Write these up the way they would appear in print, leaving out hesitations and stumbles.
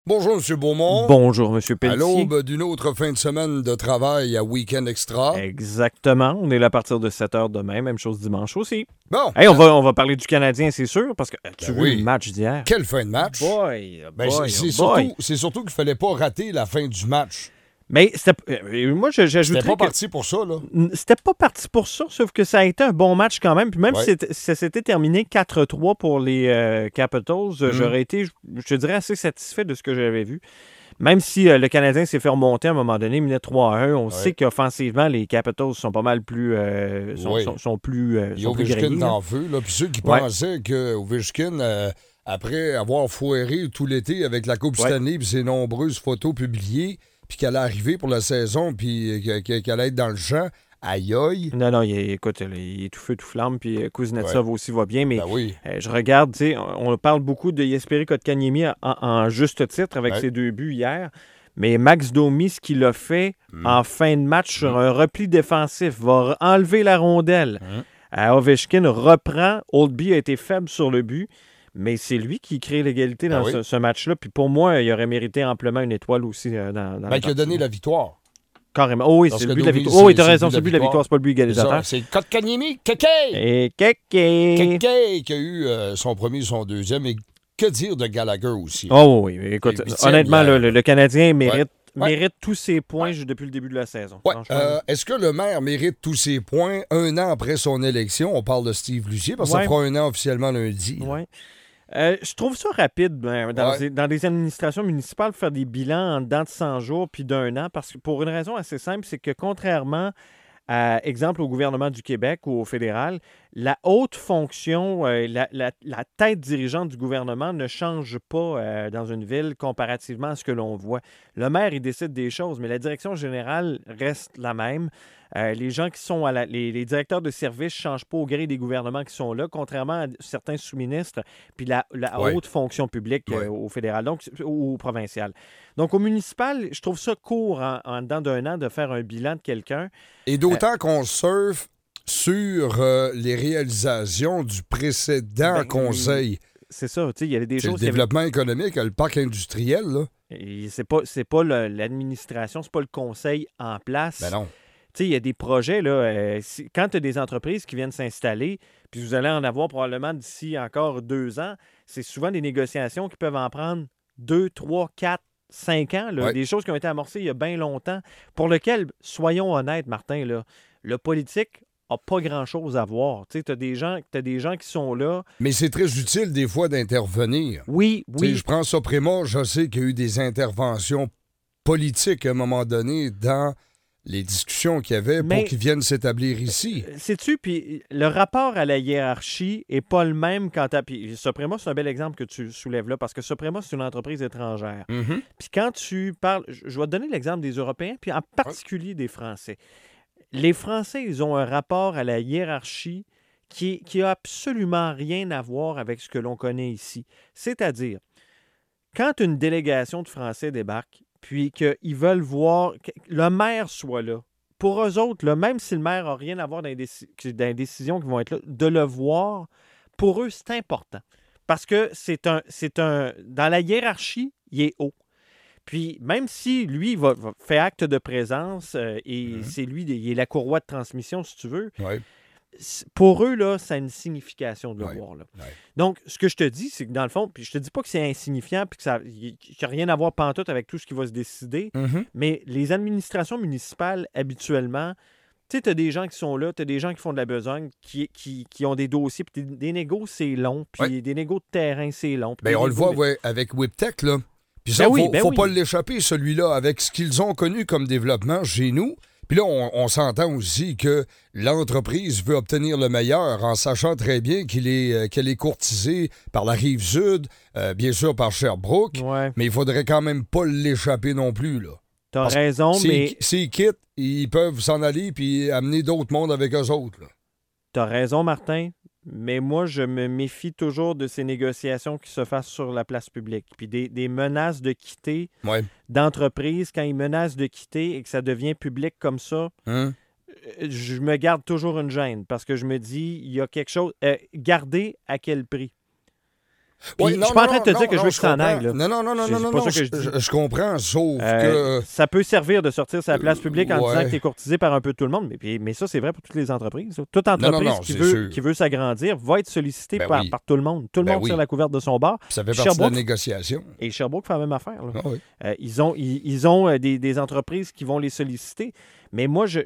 Bonjour, M. Beaumont. Bonjour, M. Pelletier. À l'aube d'une autre fin de semaine de travail à Week-end Extra. Exactement. On est là à partir de 7 h demain. Même chose dimanche aussi. Bon. Hey, on va parler du Canadien, c'est sûr, parce que tu vu oui. le match d'hier? Quelle fin de match. Boy, c'est surtout qu'il fallait pas rater la fin du match. Mais moi, j'ajouterais C'était pas parti pour ça, là. C'était pas parti pour ça, sauf que ça a été un bon match quand même. Puis même si ça s'était terminé 4-3 pour les Capitals, j'aurais été, je te dirais, assez satisfait de ce que j'avais vu. Même si le Canadien s'est fait remonter à un moment donné, il menait 3-1, on sait qu'offensivement, les Capitals sont pas mal plus... sont plus Ovechkin est en feu, là. Puis ceux qui pensaient que Ovechkin, après avoir foiré tout l'été avec la Coupe Stanley et ses nombreuses photos publiées, puis qu'elle allait arriver pour la saison, puis qu'elle allait être dans le champ, aïe aïe. Non, écoute, il est tout feu, tout flamme, puis Kuznetsov aussi va bien, mais oui. Je regarde, tu sais, on parle beaucoup de Jesperi Kotkaniemi en juste titre avec ses 2 buts hier, mais Max Domi, ce qu'il a fait en fin de match sur un repli défensif, va enlever la rondelle. Ovechkin reprend, Oldby a été faible sur le but, mais c'est lui qui crée l'égalité dans ce match-là. Puis pour moi, il aurait mérité amplement une étoile aussi dans la qui a donné la victoire. Carrément. Oh oui, c'est le but de la victoire. Oh oui, t'as raison, c'est le but de la victoire, c'est pas le but égalisateur. C'est Kotkaniemi, Keke! Et Keke! Keke qui a eu son premier, son deuxième. Et que dire de Gallagher aussi? Oh oui, écoute, honnêtement, le Canadien mérite tous ses points depuis le début de la saison. Est-ce que le maire mérite tous ses points un an après son élection? On parle de Steve Lucier, parce que ça fera un an officiellement lundi. Oui. Je trouve ça rapide dans des administrations municipales faire des bilans en dedans de 100 jours puis d'un an, parce que pour une raison assez simple, c'est que contrairement à, exemple, au gouvernement du Québec ou au fédéral, la haute fonction, la tête dirigeante du gouvernement ne change pas dans une ville comparativement à ce que l'on voit. Le maire, il décide des choses, mais la direction générale reste la même. Les gens qui sont les directeurs de service ne changent pas au gré des gouvernements qui sont là, contrairement à certains sous-ministres, puis la haute fonction publique au fédéral ou au provincial. Donc, au municipal, je trouve ça court en dedans d'un an de faire un bilan de quelqu'un. Et d'autant qu'on surfe sur les réalisations du précédent conseil. C'est ça, tu sais, il y avait des choses... Le développement économique, le parc industriel, là. Et c'est pas l'administration, c'est pas le conseil en place. Ben non. Tu sais, il y a des projets, là, quand tu as des entreprises qui viennent s'installer, puis vous allez en avoir probablement d'ici encore 2 ans, c'est souvent des négociations qui peuvent en prendre 2, 3, 4, 5 ans, là, des choses qui ont été amorcées il y a bien longtemps, pour lesquelles, soyons honnêtes, Martin, là, le politique n'a pas grand-chose à voir. Tu sais, t'as des gens qui sont là. Mais c'est très utile, des fois, d'intervenir. Oui. T'sais, je prends Soprema, je sais qu'il y a eu des interventions politiques à un moment donné dans les discussions qu'il y avait pour qu'ils viennent s'établir ici. Sais-tu, puis le rapport à la hiérarchie n'est pas le même quand tu as... Puis Soprema, c'est un bel exemple que tu soulèves là, parce que Soprema, c'est une entreprise étrangère. Puis quand tu parles... Je vais te donner l'exemple des Européens, puis en particulier des Français. Les Français, ils ont un rapport à la hiérarchie qui a absolument rien à voir avec ce que l'on connaît ici. C'est-à-dire, quand une délégation de Français débarque, puis qu'ils veulent voir que le maire soit là. Pour eux autres, là, même si le maire n'a rien à voir dans les décisions qui vont être là, de le voir, pour eux, c'est important. Parce que c'est un dans la hiérarchie, il est haut. Puis même si lui va faire acte de présence et c'est lui, il est la courroie de transmission, si tu veux, pour eux, là, ça a une signification de le voir. Là. Donc, ce que je te dis, c'est que dans le fond, puis je te dis pas que c'est insignifiant puis qu'il n'y a rien à voir pantoute avec tout ce qui va se décider, mais les administrations municipales, habituellement, tu sais, tu as des gens qui sont là, tu as des gens qui font de la besogne, qui ont des dossiers, puis des négos, c'est long, puis des négos de terrain, c'est long. Bien, on le voit avec Whiptech, là. Puis ça, faut pas l'échapper, celui-là, avec ce qu'ils ont connu comme développement chez nous. Puis là, on s'entend aussi que l'entreprise veut obtenir le meilleur en sachant très bien qu'elle est courtisée par la Rive-Sud, bien sûr par Sherbrooke, mais il faudrait quand même pas l'échapper non plus, là. T'as raison, mais... S'ils quittent, ils peuvent s'en aller puis amener d'autres mondes avec eux autres, là. T'as raison, Martin, mais moi, je me méfie toujours de ces négociations qui se fassent sur la place publique. Puis des menaces de quitter d'entreprise, quand ils menacent de quitter et que ça devient public comme ça, je me garde toujours une gêne parce que je me dis, il y a quelque chose... garder à quel prix? Je suis pas en train de te dire que je veux que ça en aille. Là. Non, je comprends, sauf que... Ça peut servir de sortir sa place publique en disant que tu es courtisé par un peu tout le monde, mais ça, c'est vrai pour toutes les entreprises. Toute entreprise qui veut s'agrandir va être sollicitée par tout le monde. Tout le monde tire la couverte de son bord. Ça fait partie de la négociation. Et Sherbrooke fait la même affaire. Là. Ils ont des entreprises qui vont les solliciter, mais moi, je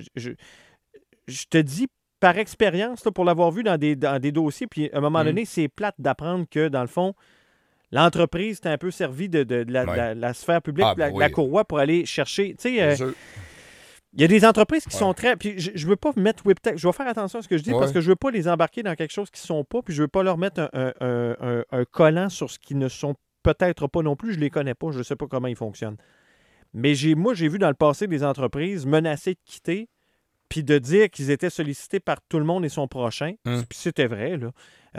te dis, par expérience, là, pour l'avoir vu dans des dossiers, puis à un moment donné, c'est plate d'apprendre que, dans le fond, l'entreprise est un peu servie de la sphère publique, la courroie, pour aller chercher. Tu sais, il y a des entreprises qui sont très... Puis je veux pas mettre WIPTEC, je vais faire attention à ce que je dis, parce que je veux pas les embarquer dans quelque chose qui ne sont pas, puis je veux pas leur mettre un collant sur ce qui ne sont peut-être pas non plus. Je les connais pas, je sais pas comment ils fonctionnent. Mais moi, j'ai vu dans le passé des entreprises menacées de quitter, puis de dire qu'ils étaient sollicités par tout le monde et son prochain. Puis c'était vrai, là.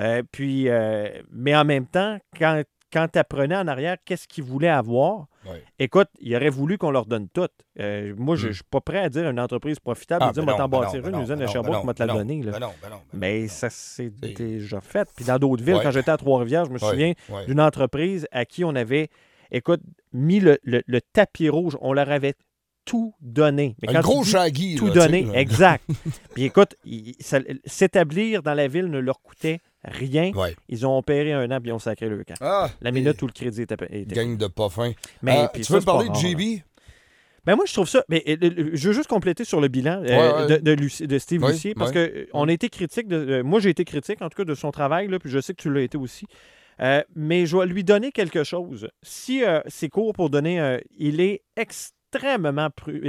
Mais en même temps, quand tu apprenais en arrière qu'est-ce qu'ils voulaient avoir, écoute, ils auraient voulu qu'on leur donne tout. Moi, je ne suis pas prêt à dire à une entreprise profitable, dire, on va t'en bâtir une usine à Sherbrooke, on va te la donner. Mais ça s'est déjà fait. Puis dans d'autres villes, quand j'étais à Trois-Rivières, je me souviens d'une entreprise à qui on avait, écoute, mis le tapis rouge. On leur avait tout donné. Mais un gros shaggy. Tout donné, exact. Puis écoute, s'établir dans la ville ne leur coûtait rien. Ils ont opéré 1 an puis ils ont sacré le camp. La minute où le crédit était... Gang de pas fin. Tu veux me parler de JB? Ben moi, je trouve ça... Mais, je veux juste compléter sur le bilan de Steve Lucier, parce qu'on a été critique moi, j'ai été critique, en tout cas, de son travail, là, puis je sais que tu l'as été aussi. Mais je vais lui donner quelque chose. Si c'est court pour donner... il est extrêmement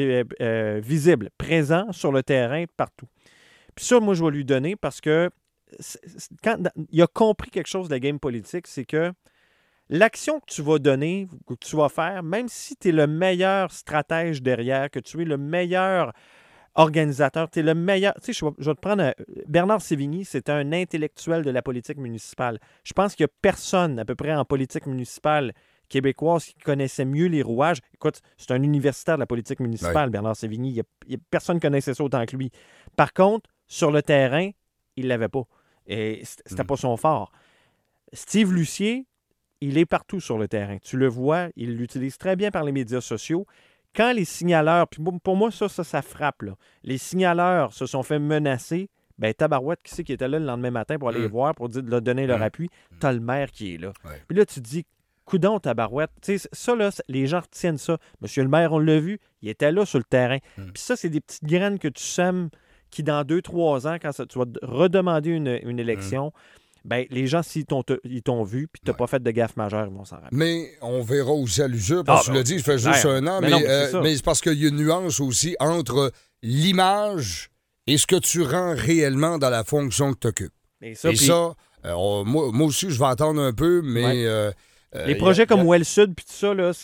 visible, présent sur le terrain partout. Puis ça, moi, je vais lui donner parce que quand il a compris quelque chose de la game politique, c'est que l'action que tu vas donner, que tu vas faire, même si tu es le meilleur stratège derrière, que tu es le meilleur organisateur, tu es le meilleur... Tu sais, je vais te prendre... Bernard Sévigny, c'est un intellectuel de la politique municipale. Je pense qu'il n'y a personne, à peu près, en politique municipale québécoise qui connaissait mieux les rouages. Écoute, c'est un universitaire de la politique municipale, Bernard Sévigny. Personne ne connaissait ça autant que lui. Par contre, sur le terrain, il ne l'avait pas. Et c'était pas son fort. Steve Lucier, il est partout sur le terrain. Tu le vois, il l'utilise très bien par les médias sociaux. Quand les signaleurs, puis pour moi, ça frappe, là. Les signaleurs se sont fait menacer. Ben, tabarouette, qui c'est qui était là le lendemain matin pour aller les voir, pour leur donner leur appui? T'as le maire qui est là. Puis là, tu te dis, coudon, tabarouette. Tu sais, ça, là, les gens retiennent ça. Monsieur le maire, on l'a vu, il était là sur le terrain. Puis ça, c'est des petites graines que tu sèmes qui, dans 2-3 ans, quand tu vas redemander une élection, ben, les gens, s'ils t'ont vu puis tu n'as pas fait de gaffe majeure, ils vont s'en rappeler. Mais on verra aussi à l'usure, parce que tu l'as dit, ça fait juste 1 an, mais c'est parce qu'il y a une nuance aussi entre l'image et ce que tu rends réellement dans la fonction que tu occupes. Et ça, moi aussi, je vais attendre un peu, mais... les projets comme Well Sud puis tout ça, là,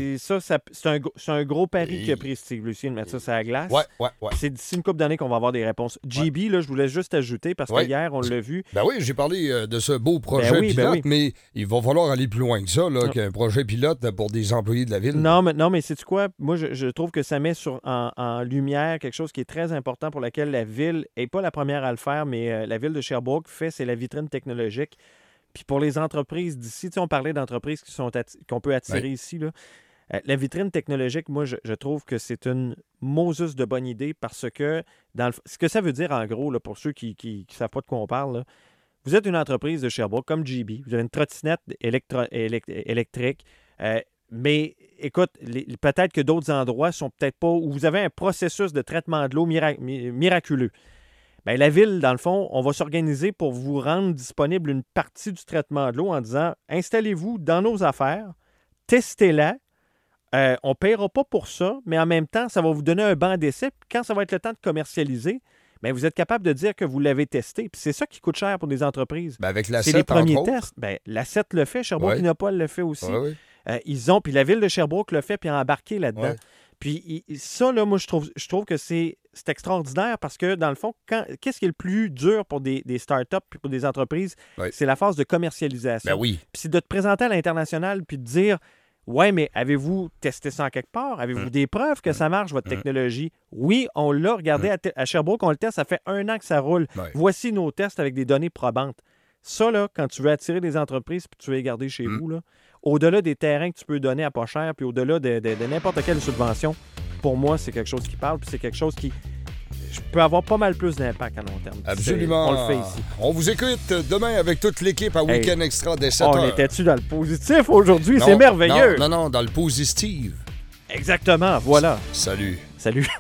c'est un gros pari qui a pris Steve Lucier de mettre ça sur la glace. C'est d'ici une couple d'années qu'on va avoir des réponses. GB, là, je voulais juste ajouter, parce que hier, on l'a vu. Ben oui, j'ai parlé de ce beau projet pilote, mais il va falloir aller plus loin que ça, qu'un projet pilote pour des employés de la ville. Non, mais sais-tu quoi? Moi, je trouve que ça met en lumière quelque chose qui est très important pour laquelle la ville n'est pas la première à le faire, mais la ville de Sherbrooke c'est la vitrine technologique. Puis pour les entreprises d'ici, tu sais, on parlait d'entreprises qu'on peut attirer ici, là. La vitrine technologique, moi, je trouve que c'est une Moses de bonne idée, parce que ce que ça veut dire, en gros, là, pour ceux qui ne savent pas de quoi on parle, là, vous êtes une entreprise de Sherbrooke comme GB, vous avez une trottinette électrique, mais écoute, peut-être que d'autres endroits sont peut-être pas, où vous avez un processus de traitement de l'eau miraculeux. Bien, la ville, dans le fond, on va s'organiser pour vous rendre disponible une partie du traitement de l'eau en disant, installez-vous dans nos affaires, testez-la, on ne paiera pas pour ça, mais en même temps, ça va vous donner un banc d'essai. Puis quand ça va être le temps de commercialiser, bien, vous êtes capable de dire que vous l'avez testé. Puis c'est ça qui coûte cher pour des entreprises. Bien, avec l'A7, c'est les premiers tests. Bien, l'A7 le fait, Sherbrooke Innopol le fait aussi. Puis la ville de Sherbrooke le fait, puis a embarqué là-dedans. Puis ça, là, moi, je trouve que c'est extraordinaire, parce que, dans le fond, qu'est-ce qui est le plus dur pour des startups et pour des entreprises? C'est la phase de commercialisation. Ben oui. Puis c'est de te présenter à l'international puis de dire, ouais, mais avez-vous testé ça en quelque part? Avez-vous des preuves que ça marche, votre technologie? Oui, on l'a regardé à Sherbrooke, on le teste, ça fait 1 an que ça roule. Voici nos tests avec des données probantes. Ça, là, quand tu veux attirer des entreprises puis tu veux les garder chez vous, là, au-delà des terrains que tu peux donner à pas cher puis au-delà de n'importe quelle subvention, pour moi, c'est quelque chose qui parle puis c'est quelque chose qui peut avoir pas mal plus d'impact à long terme. Absolument. On le fait ici. On vous écoute demain avec toute l'équipe à Week-end Extra dès 7h. On était-tu dans le positif aujourd'hui? C'est merveilleux. Non, dans le positif. Exactement, voilà. Salut. Salut.